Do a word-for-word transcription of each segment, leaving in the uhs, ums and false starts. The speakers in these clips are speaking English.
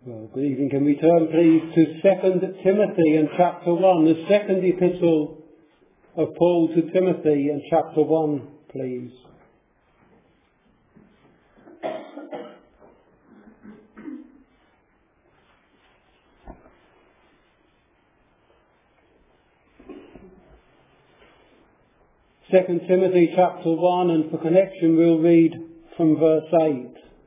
Well, good evening. Can we turn please to Second Timothy and chapter one, the second epistle of Paul to Timothy and chapter one, please. Second Timothy chapter one, and for connection we'll read from verse eight.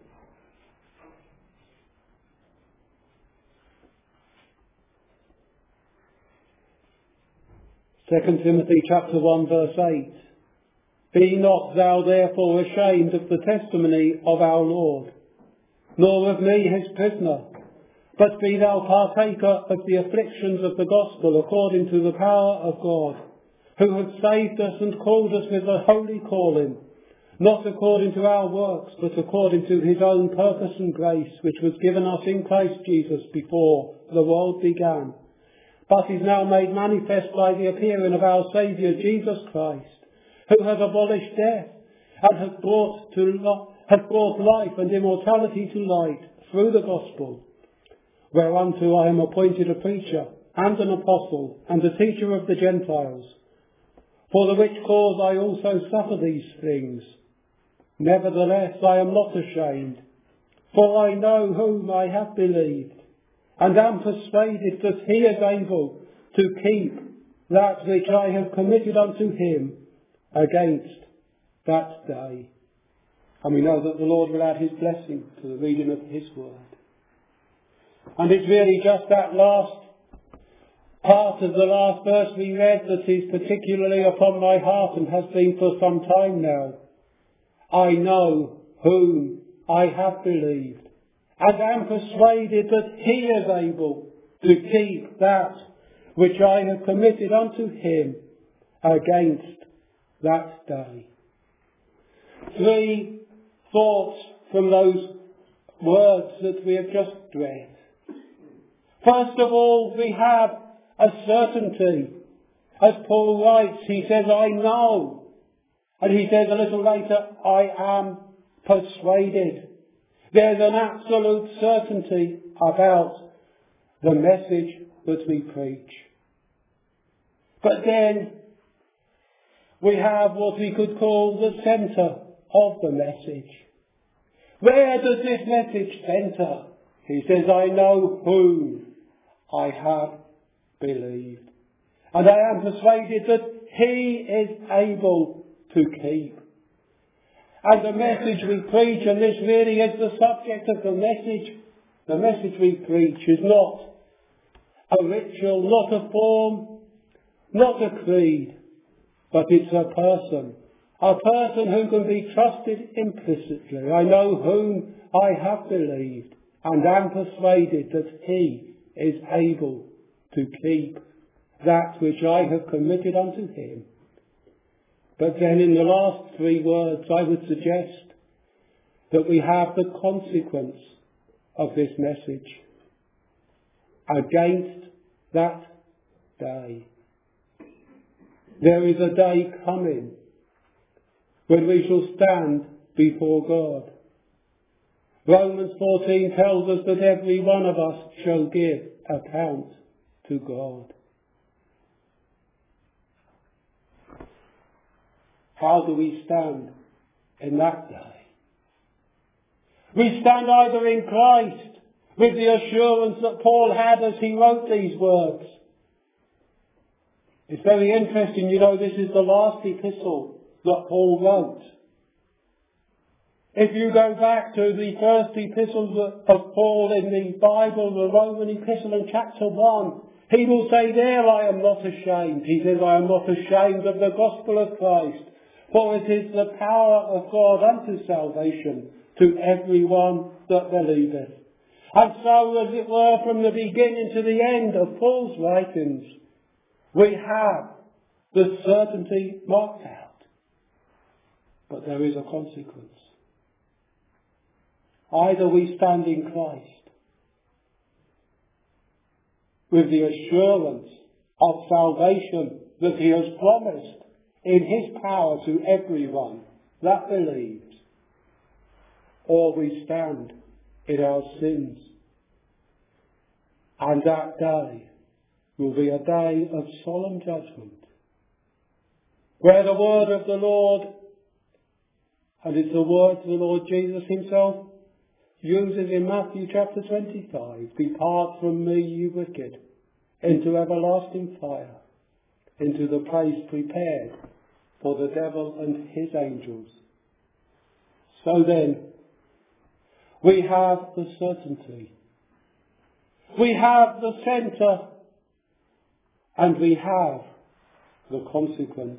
Second Timothy chapter one verse eight. Be not thou therefore ashamed of the testimony of our Lord, nor of me his prisoner, but be thou partaker of the afflictions of the gospel according to the power of God, who hath saved us and called us with a holy calling, not according to our works, but according to his own purpose and grace, which was given us in Christ Jesus before the world began, but is now made manifest by the appearing of our Saviour Jesus Christ, who hath abolished death, and hath brought, to li- hath brought life and immortality to light through the gospel, whereunto I am appointed a preacher, and an apostle, and a teacher of the Gentiles, for the which cause I also suffer these things. Nevertheless I am not ashamed, for I know whom I have believed, and am persuaded that he is able to keep that which I have committed unto him against that day. And we know that the Lord will add his blessing to the reading of his word. And it's really just that last part of the last verse we read that is particularly upon my heart and has been for some time now. I know whom I have believed, and am persuaded that he is able to keep that which I have committed unto him against that day. Three thoughts from those words that we have just read. First of all, we have a certainty. As Paul writes, he says, I know. And he says a little later, I am persuaded. There's an absolute certainty about the message that we preach. But then we have what we could call the centre of the message. Where does this message centre? He says, I know whom I have believed. And I am persuaded that he is able to keep. And the message we preach, and this really is the subject of the message, the message we preach is not a ritual, not a form, not a creed, but it's a person. A person who can be trusted implicitly. I know whom I have believed, and am persuaded that he is able to keep that which I have committed unto him. But then in the last three words, I would suggest that we have the consequence of this message. Against that day. There is a day coming when we shall stand before God. Romans fourteen tells us that every one of us shall give account to God. How do we stand in that day? We stand either in Christ with the assurance that Paul had as he wrote these words. It's very interesting, you know, this is the last epistle that Paul wrote. If you go back to the first epistles of Paul in the Bible, the Roman epistle in chapter one, he will say there, I am not ashamed. He says, I am not ashamed of the gospel of Christ, for it is the power of God unto salvation to everyone that believeth. And so, as it were, from the beginning to the end of Paul's writings, we have the certainty marked out. But there is a consequence. Either we stand in Christ with the assurance of salvation that he has promised in his power to everyone that believes, or we stand in our sins And that day will be a day of solemn judgment, where the word of the Lord, and it's the words the Lord Jesus himself uses in Matthew chapter twenty-five, "Depart from me, you wicked, into everlasting fire, into the place prepared for the devil and his angels." So then, we have the certainty, we have the centre, and we have the consequence.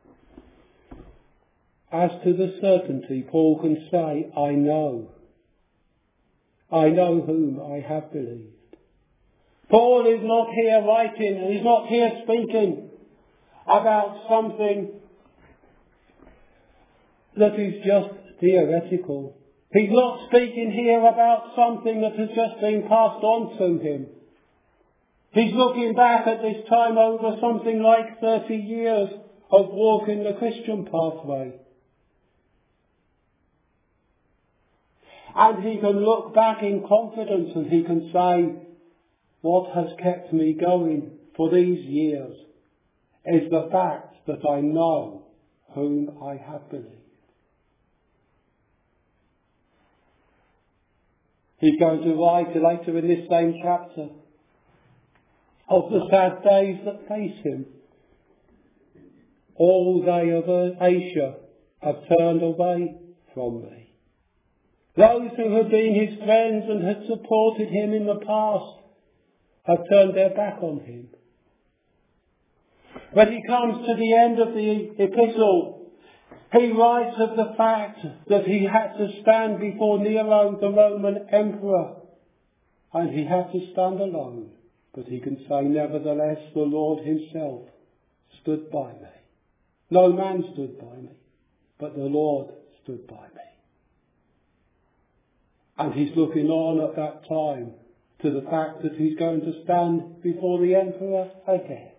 As to the certainty, Paul can say, I know. I know whom I have believed. Paul is not here writing, and he's not here speaking about something that is just theoretical. He's not speaking here about something that has just been passed on to him. He's looking back at this time over something like thirty years of walking the Christian pathway. And he can look back in confidence and he can say, what has kept me going for these years is the fact that I know whom I have believed. He's going to write later in this same chapter of the sad days that face him. All they of Asia have turned away from me. Those who had been his friends and had supported him in the past have turned their back on him. When he comes to the end of the epistle, he writes of the fact that he had to stand before Nero, the Roman emperor, and he had to stand alone. But he can say, nevertheless, the Lord himself stood by me. No man stood by me, but the Lord stood by me. And he's looking on at that time to the fact that he's going to stand before the emperor again.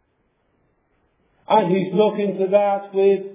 And he's looking to that with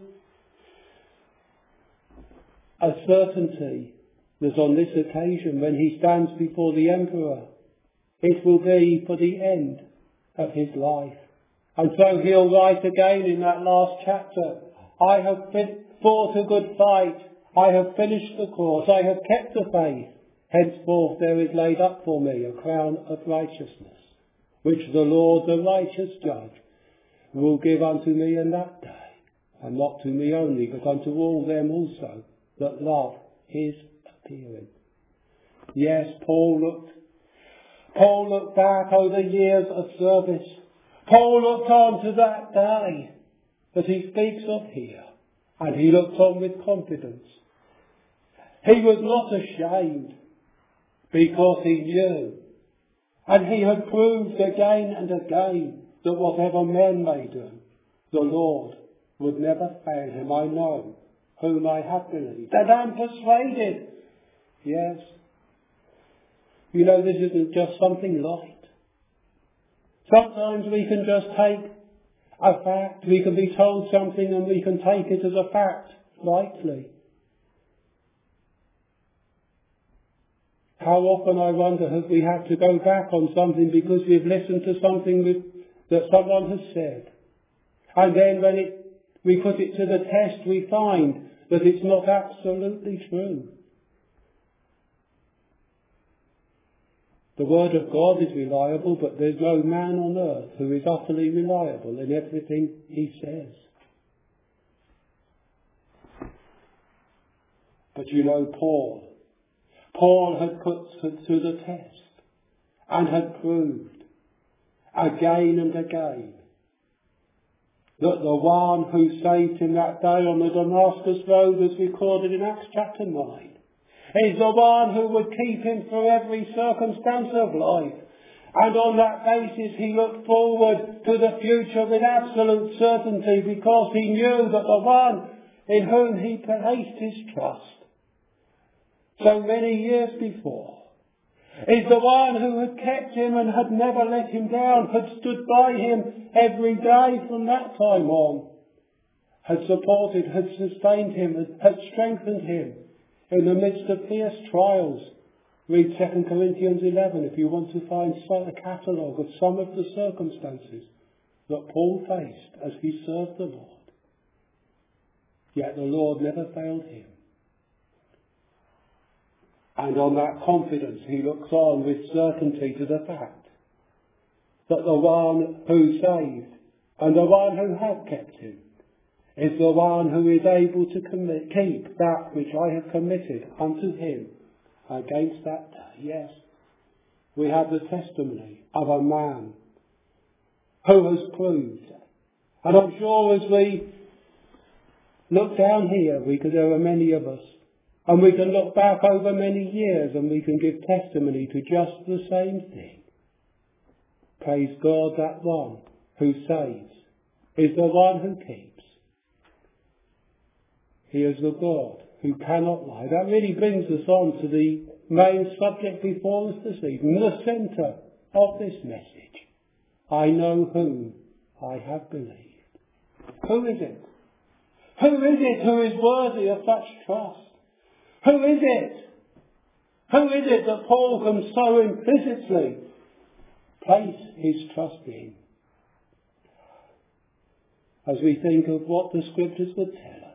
a certainty that on this occasion, when he stands before the emperor, it will be for the end of his life. And so he'll write again in that last chapter, I have fought a good fight. I have finished the course. I have kept the faith. Henceforth there is laid up for me a crown of righteousness, which the Lord, the righteous judge, will give unto me in that day. And not to me only, but unto all them also that love his appearing. Yes, Paul looked Paul looked back over years of service. Paul looked on to that day that he speaks of here. And he looked on with confidence. He was not ashamed because he knew. And he had proved again and again that whatever men may do, the Lord would never fail him. I know whom I have believed. And I'm persuaded. Yes. You know, this isn't just something light. Sometimes we can just take a fact. We can be told something and we can take it as a fact lightly. How often, I wonder, have we had to go back on something because we've listened to something with, that someone has said. And then when it, we put it to the test, we find that it's not absolutely true. The word of God is reliable, but there's no man on earth who is utterly reliable in everything he says. But you know, Paul, Paul had put to, to the test and had proved again and again that the one who saved him that day on the Damascus road, as recorded in Acts chapter nine, is the one who would keep him through every circumstance of life. And on that basis he looked forward to the future with absolute certainty, because he knew that the one in whom he placed his trust so many years before is the one who had kept him and had never let him down, had stood by him every day from that time on, had supported, had sustained him, had strengthened him in the midst of fierce trials, Read Second Corinthians eleven if you want to find a catalogue of some of the circumstances that Paul faced as he served the Lord. Yet the Lord never failed him. And on that confidence he looks on with certainty to the fact that the one who saved and the one who had kept him is the one who is able to commit, keep that which I have committed unto him against that day. Yes, we have the testimony of a man who has proved. And I'm sure as we look down here, we could, there are many of us, and we can look back over many years and we can give testimony to just the same thing. Praise God, that one who saves is the one who keeps. He is the God who cannot lie. That really brings us on to the main subject before us this evening, the centre of this message. I know whom I have believed. Who is it? Who is it who is worthy of such trust? Who is it? Who is it that Paul can so implicitly place his trust in? As we think of what the Scriptures would tell us.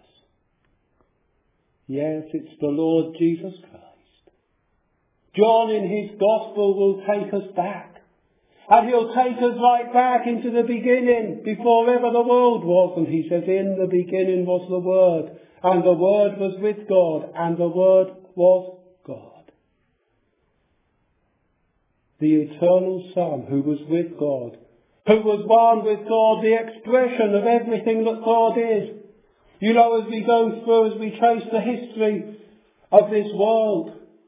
Yes, it's the Lord Jesus Christ. John in his Gospel will take us back. And he'll take us right back into the beginning, before ever the world was. And he says, in the beginning was the Word, and the Word was with God, and the Word was God. The eternal Son who was with God, who was one with God, the expression of everything that God is. You know, as we go through, as we trace the history of this world,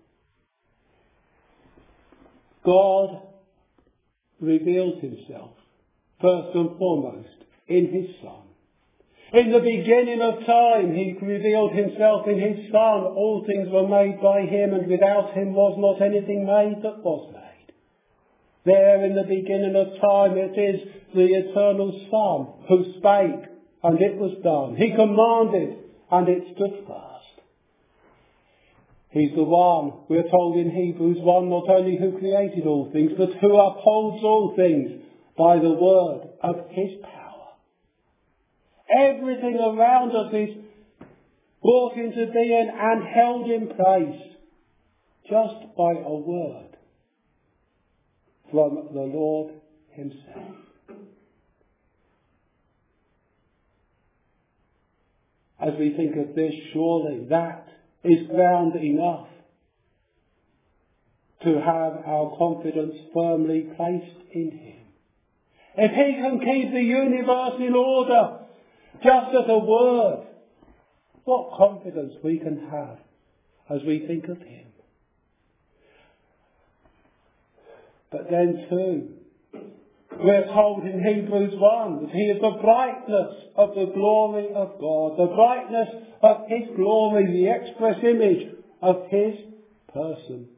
God revealed himself, first and foremost, in his Son. In the beginning of time, he revealed himself in his Son. All things were made by him, and without him was not anything made that was made. There in the beginning of time, it is the eternal Son who spake, and it was done. He commanded, and it stood fast. He's the one, we're told in Hebrews one, not only who created all things, but who upholds all things by the word of his power. Everything around us is brought into being and held in place just by a word from the Lord himself. As we think of this, surely that is ground enough to have our confidence firmly placed in him. If he can keep the universe in order, just at a word, what confidence we can have as we think of him. But then too, we're told in Hebrews one that he is the brightness of the glory of God, the brightness of his glory, the express image of his person.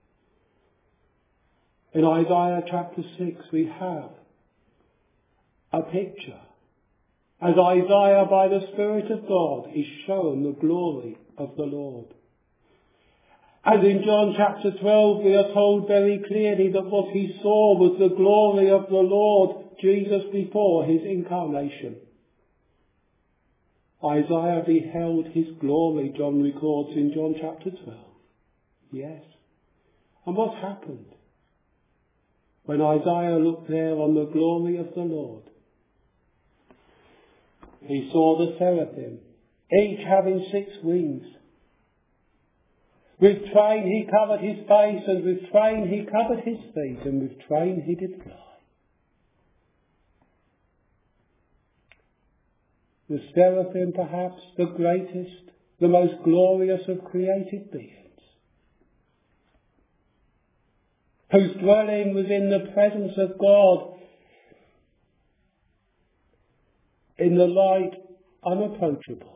In Isaiah chapter six we have a picture, as Isaiah by the Spirit of God is shown the glory of the Lord. And in John chapter twelve we are told very clearly that what he saw was the glory of the Lord Jesus before his incarnation. Isaiah beheld his glory, John records in John chapter twelve. Yes. And what happened? When Isaiah looked there on the glory of the Lord, he saw the seraphim, each having six wings. With train he covered his face, and with train he covered his feet, and with train he did fly. The seraphim, perhaps the greatest, the most glorious of created beings, whose dwelling was in the presence of God, in the light unapproachable.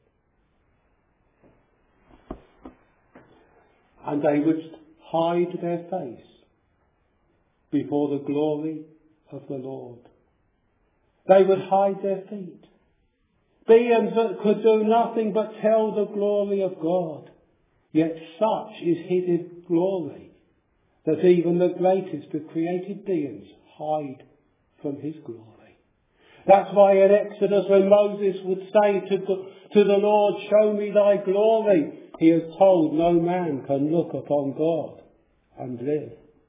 And they would hide their face before the glory of the Lord. They would hide their feet. Beings that could do nothing but tell the glory of God. Yet such is his glory that even the greatest of created beings hide from his glory. That's why in Exodus, when Moses would say to the, to the Lord, show me thy glory, he is told no man can look upon God and live.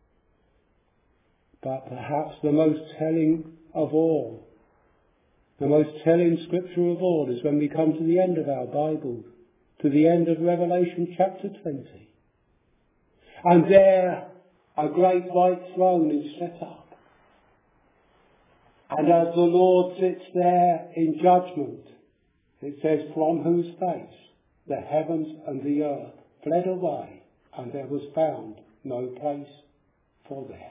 But perhaps the most telling of all, the most telling scripture of all, is when we come to the end of our Bible, to the end of Revelation chapter twenty. And there a great white throne is set up. And as the Lord sits there in judgment, it says, from whose face the heavens and the earth fled away, and there was found no place for them.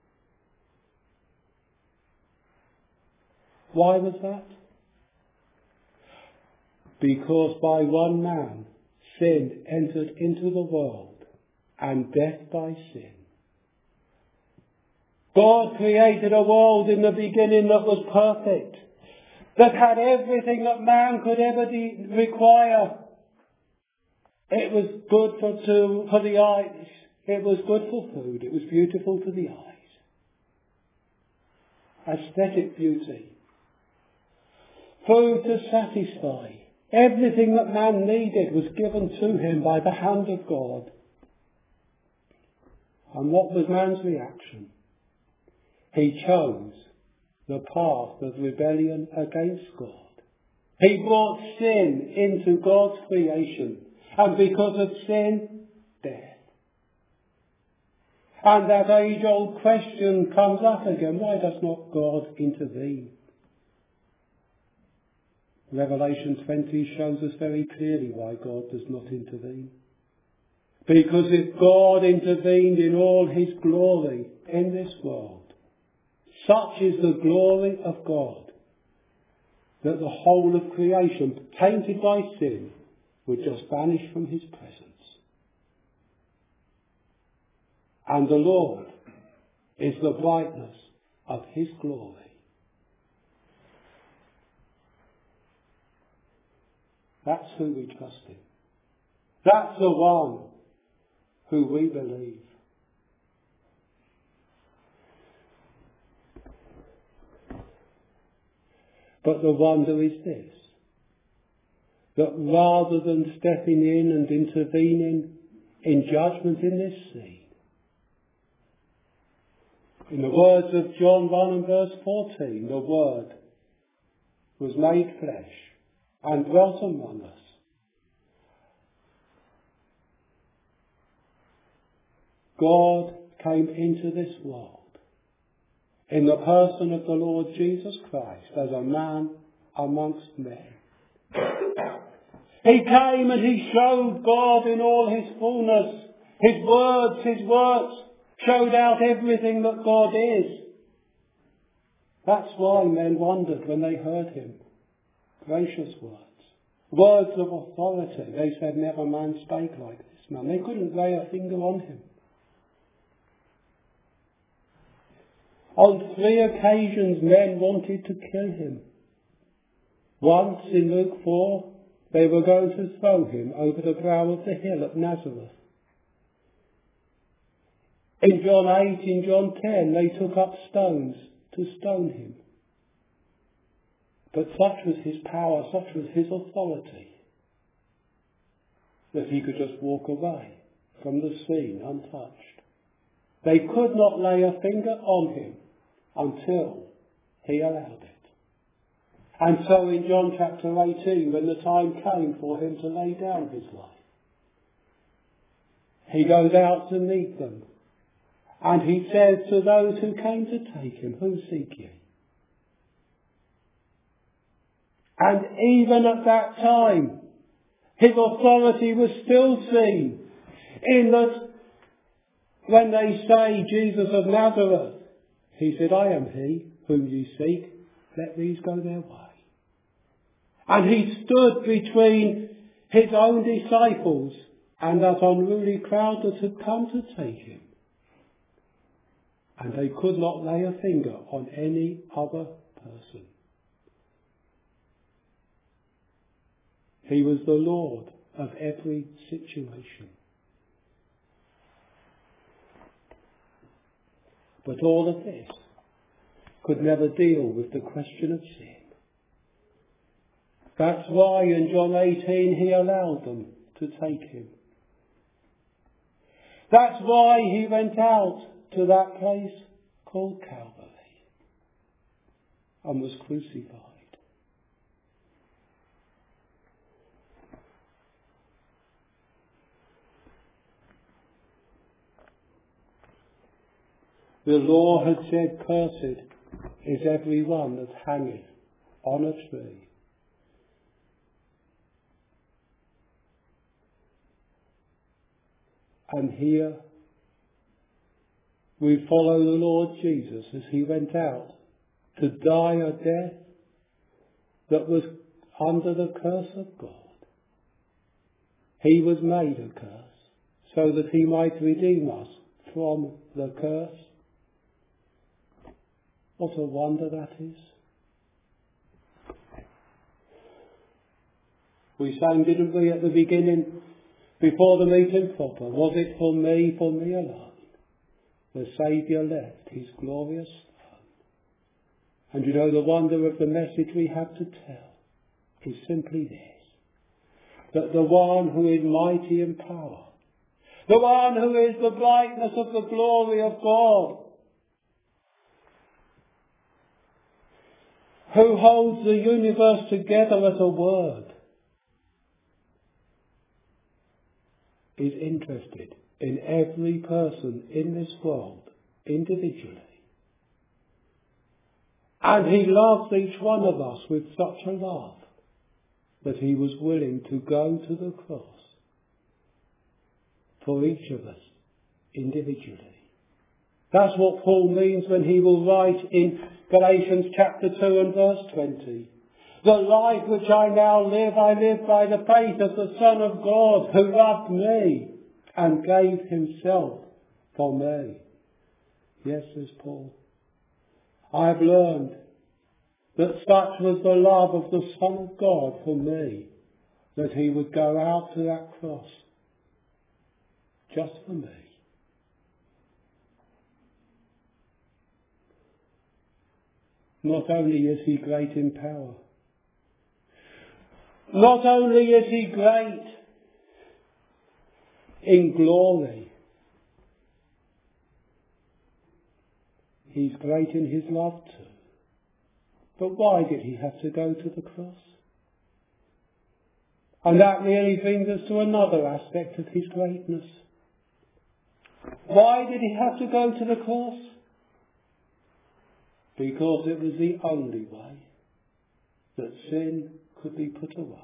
Why was that? Because by one man sin entered into the world, and death by sin. God created a world in the beginning that was perfect, that had everything that man could ever de- require. It was good for, to, for the eyes. It was good for food. It was beautiful to the eyes. Aesthetic beauty. Food to satisfy. Everything that man needed was given to him by the hand of God. And what was man's reaction? He chose the path of rebellion against God. He brought sin into God's creation. And because of sin, death. And that age-old question comes up again. Why does not God intervene? Revelation twenty shows us very clearly why God does not intervene. Because if God intervened in all his glory in this world, such is the glory of God, that the whole of creation, tainted by sin, would just vanish from his presence. And the Lord is the brightness of his glory. That's who we trust in. That's the one who we believe. But the wonder is this, that rather than stepping in and intervening in judgment in this scene, in the words of John one and verse fourteen, the Word was made flesh and dwelt among us. God came into this world in the person of the Lord Jesus Christ as a man amongst men. He came and he showed God in all his fullness. His words, his works showed out everything that God is. That's why men wondered when they heard him. Gracious words. Words of authority. They said, never man spake like this man. They couldn't lay a finger on him. On three occasions men wanted to kill him. Once in Luke four, they were going to throw him over the brow of the hill at Nazareth. In John eight, in John ten, they took up stones to stone him. But such was his power, such was his authority, that he could just walk away from the scene untouched. They could not lay a finger on him until he allowed it. And so in John chapter eighteen, when the time came for him to lay down his life, he goes out to meet them. And he says to those who came to take him, who seek ye? And even at that time, his authority was still seen, in that when they say Jesus of Nazareth, he said, I am he whom ye seek, let these go their way. And he stood between his own disciples and that unruly crowd that had come to take him. And they could not lay a finger on any other person. He was the Lord of every situation. But all of this could never deal with the question of sin. That's why in John eighteen he allowed them to take him. That's why he went out to that place called Calvary and was crucified. The law had said, "Cursed is every one that hangeth on a tree." And here we follow the Lord Jesus as he went out to die a death that was under the curse of God. He was made a curse so that he might redeem us from the curse. What a wonder that is. We sang, didn't we, at the beginning, before the meeting proper, was it for me, for me alone, the Saviour left his glorious throne? And you know, the wonder of the message we have to tell is simply this, that the one who is mighty in power, the one who is the brightness of the glory of God, who holds the universe together at a word, is interested in every person in this world individually. And he loves each one of us with such a love that he was willing to go to the cross for each of us individually. That's what Paul means when he will write in Galatians chapter two and verse twenty. The life which I now live, I live by the faith of the Son of God, who loved me and gave himself for me. Yes, says Paul, I have learned that such was the love of the Son of God for me, that he would go out to that cross just for me. Not only is he great in power, not only is he great in glory, he's great in his love too. But why did he have to go to the cross? And that really brings us to another aspect of his greatness. Why did he have to go to the cross? Because it was the only way that sin could be put away.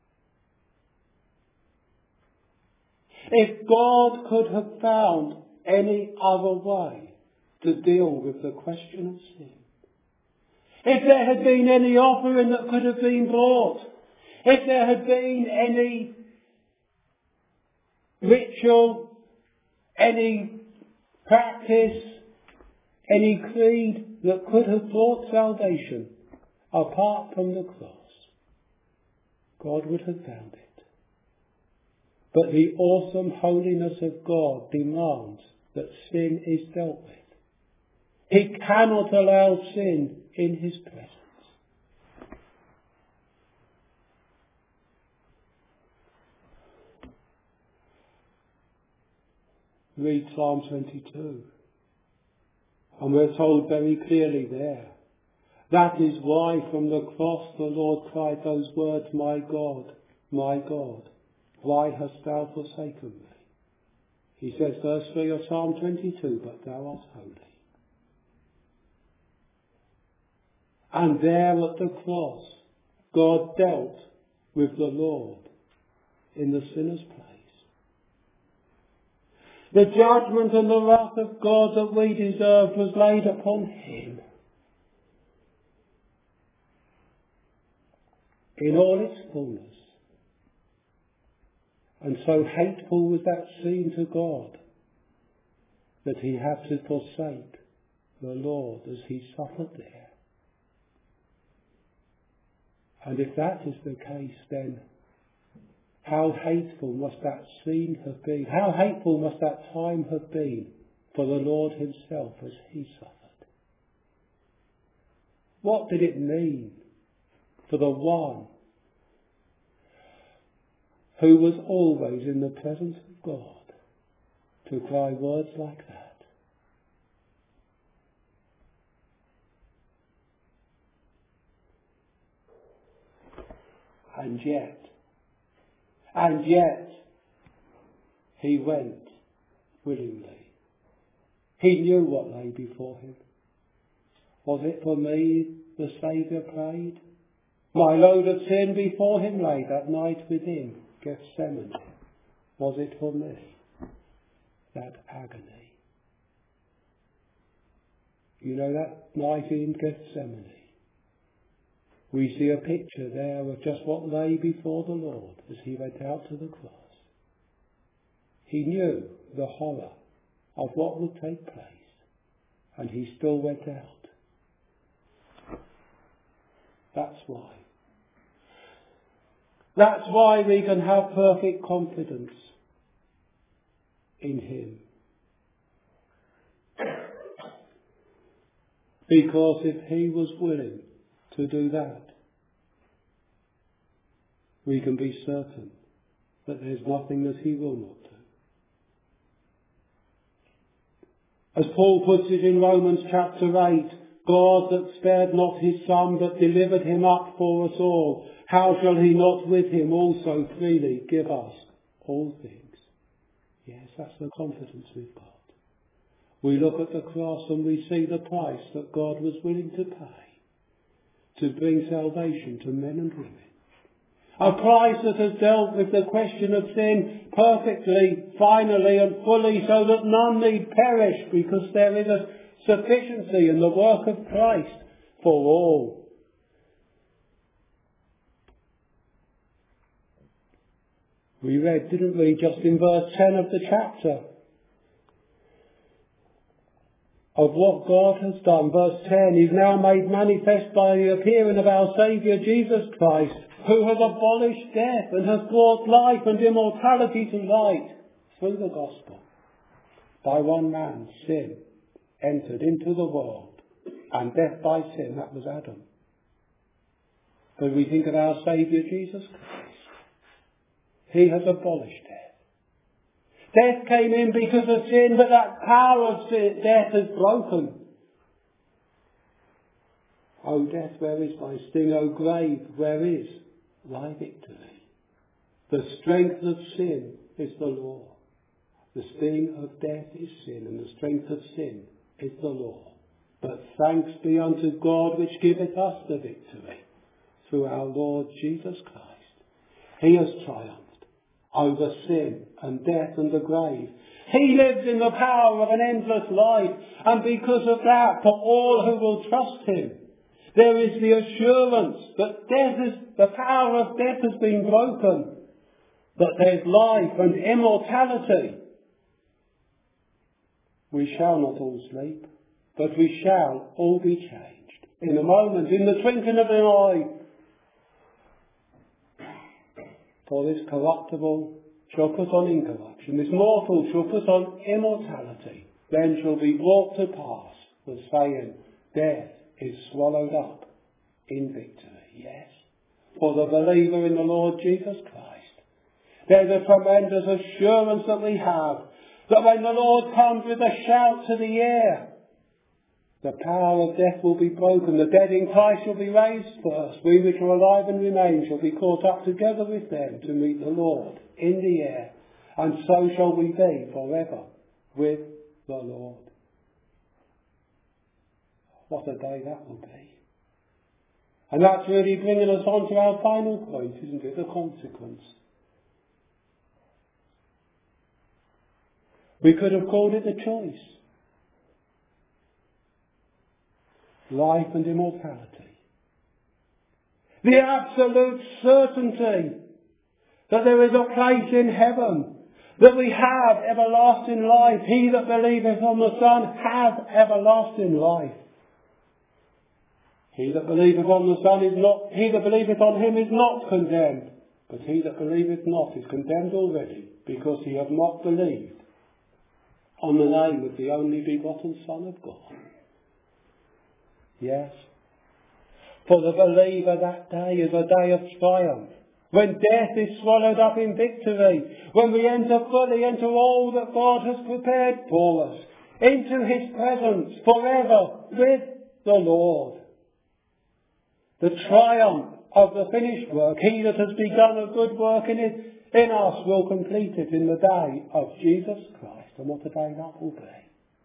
If God could have found any other way to deal with the question of sin, if there had been any offering that could have been brought, if there had been any ritual, any practice, any creed that could have brought salvation apart from the cross, God would have found it. But the awesome holiness of God demands that sin is dealt with. He cannot allow sin in his presence. Read Psalm twenty-two. And we're told very clearly there, that is why from the cross the Lord cried those words, my God, my God, why hast thou forsaken me? He says, verse three of Psalm twenty-two, but thou art holy. And there at the cross, God dealt with the Lord in the sinner's place. The judgment and the wrath of God that we deserved was laid upon him. In all its fullness. And so hateful was that scene to God that he had to forsake the Lord as he suffered there. And if that is the case, then how hateful must that scene have been? How hateful must that time have been for the Lord himself as he suffered. What did it mean for the one who was always in the presence of God to cry words like that? And yet, and yet, he went willingly. He knew what lay before him. Was it for me the Saviour prayed? My load of sin before him lay that night within Gethsemane. Was it for me that agony? You know that night in Gethsemane? We see a picture there of just what lay before the Lord as he went out to the cross. He knew the horror of what would take place, and he still went out. That's why. That's why we can have perfect confidence in him. Because if he was willing to do that, we can be certain that there's nothing that he will not do. As Paul puts it in Romans chapter eight, God that spared not his Son but delivered him up for us all, how shall he not with him also freely give us all things? Yes, that's the confidence we've got. We look at the cross and we see the price that God was willing to pay to bring salvation to men and women. A price that has dealt with the question of sin perfectly, finally and fully, so that none need perish, because there is a sufficiency in the work of Christ for all. We read, didn't we, just in verse ten of the chapter, of what God has done. Verse ten is now made manifest by the appearing of our Saviour Jesus Christ, who has abolished death and has brought life and immortality to light through the gospel. By one man, sin entered into the world, and death by sin, that was Adam. But we think of our Saviour Jesus Christ. He has abolished death. Death came in because of sin, but that power of sin, death is broken. O death, where is thy sting? O grave, where is thy victory? The strength of sin is the law. The sting of death is sin, and the strength of sin is the law. But thanks be unto God which giveth us the victory through our Lord Jesus Christ. He has triumphed over sin and death and the grave. He lives in the power of an endless life, and because of that, for all who will trust him, there is the assurance that death is, the power of death has been broken, that there's life and immortality. We shall not all sleep, but we shall all be changed in a moment, in the twinkling of an eye. For this corruptible shall put on incorruption, this mortal shall put on immortality. Then shall be brought to pass the saying, death is swallowed up in victory. Yes, for the believer in the Lord Jesus Christ, there's a tremendous assurance that we have that when the Lord comes with a shout to the air, the power of death will be broken. The dead in Christ shall be raised first. We which are alive and remain shall be caught up together with them to meet the Lord in the air. And so shall we be forever with the Lord. What a day that will be. And that's really bringing us on to our final point, isn't it? The consequence. We could have called it a choice. Life and immortality. The absolute certainty that there is a place in heaven, that we have everlasting life. He that believeth on the Son has everlasting life. He that believeth on the Son is not, he that believeth on him is not condemned, but he that believeth not is condemned already, because he hath not believed on the name of the only begotten Son of God. Yes. For the believer, that day is a day of triumph, when death is swallowed up in victory, when we enter fully into all that God has prepared for us, into his presence forever with the Lord. The triumph of the finished work, he that has begun a good work in it, in us will complete it in the day of Jesus Christ. And what a day that will be.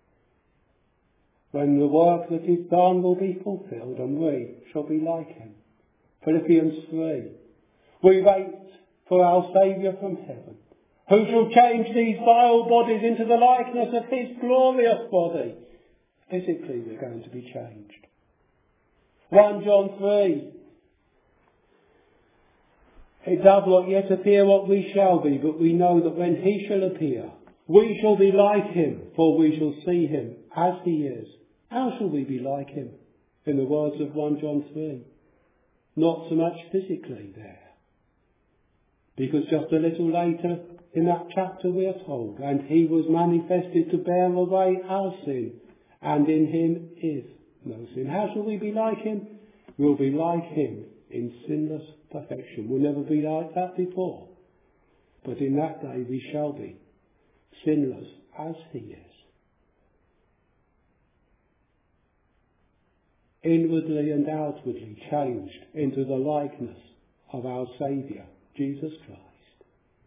When the work that is done will be fulfilled and we shall be like him. Philippians three. We wait for our Saviour from heaven, who shall change these vile bodies into the likeness of his glorious body. Physically we're going to be changed. First John three. It does not yet appear what we shall be, but we know that when he shall appear, we shall be like him, for we shall see him as he is. How shall we be like him? In the words of First John three. Not so much physically there. Because just a little later in that chapter we are told, and he was manifested to bear away our sin, and in him is no sin. How shall we be like him? We'll be like him in sinless perfection. We'll never be like that before. But in that day we shall be sinless as he is. Inwardly and outwardly changed into the likeness of our Saviour, Jesus Christ.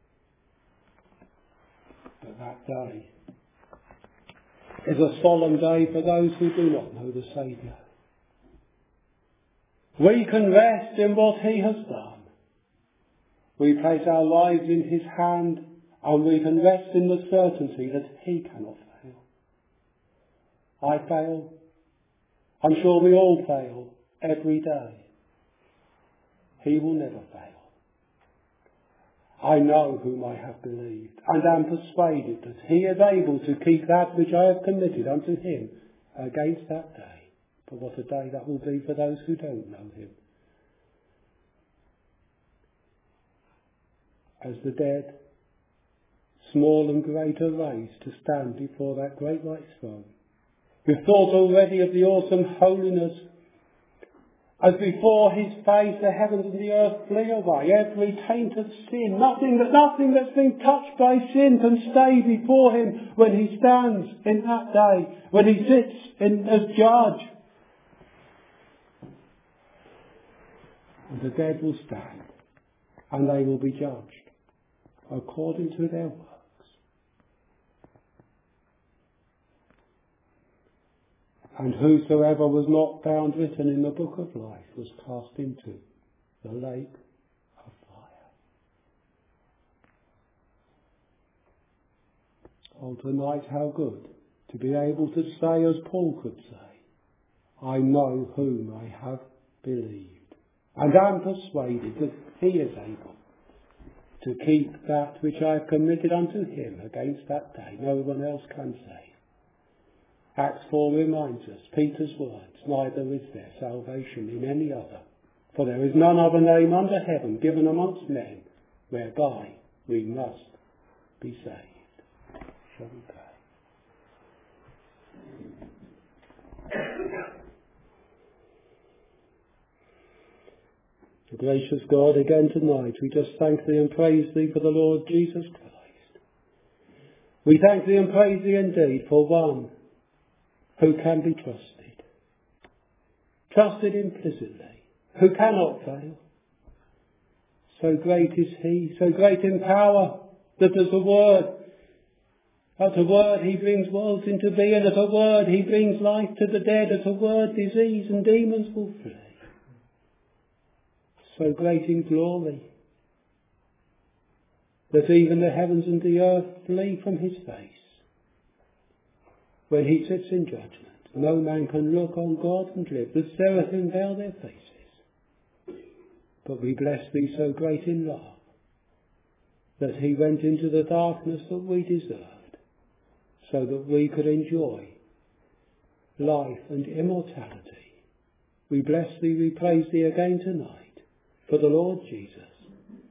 But that day is a solemn day for those who do not know the Saviour. We can rest in what he has done. We place our lives in his hand, and we can rest in the certainty that he cannot fail. I fail. I'm sure we all fail every day. He will never fail. I know whom I have believed, and am persuaded that he is able to keep that which I have committed unto him against that day. But what a day that will be for those who don't know him. As the dead, small and great, are raised to stand before that great white throne. We've thought already of the awesome holiness, as before his face the heavens and the earth flee away, every taint of sin, nothing that nothing that's been touched by sin can stay before him when he stands in that day, when he sits in, as judge. And the dead will stand, and they will be judged according to their works. And whosoever was not found written in the book of life was cast into the lake of fire. Oh, tonight how good to be able to say, as Paul could say, I know whom I have believed, and am persuaded that he is able to keep that which I have committed unto him against that day. No one else can say. Acts four reminds us, Peter's words, neither is there salvation in any other, for there is none other name under heaven given amongst men whereby we must be saved. Shall we pray? Gracious God, again tonight we just thank thee and praise thee for the Lord Jesus Christ. We thank thee and praise thee indeed for one who can be trusted, trusted implicitly, who cannot fail. So great is he, so great in power, that as a word, at a word he brings worlds into being, at a word he brings life to the dead, at a word disease and demons will flee. So great in glory, that even the heavens and the earth flee from his face. When he sits in judgment, no man can look on God and live. The seraphim veil their faces. But we bless thee so great in love, that he went into the darkness that we deserved, so that we could enjoy life and immortality. We bless thee, we praise thee again tonight for the Lord Jesus.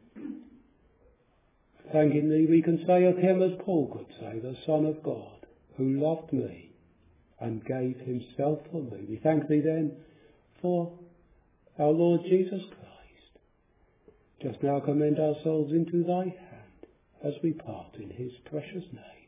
Thanking thee, we can say of him as Paul could say, the Son of God, who loved me and gave himself for me. We thank thee then for our Lord Jesus Christ. Just now commend ourselves into thy hand as we part in his precious name.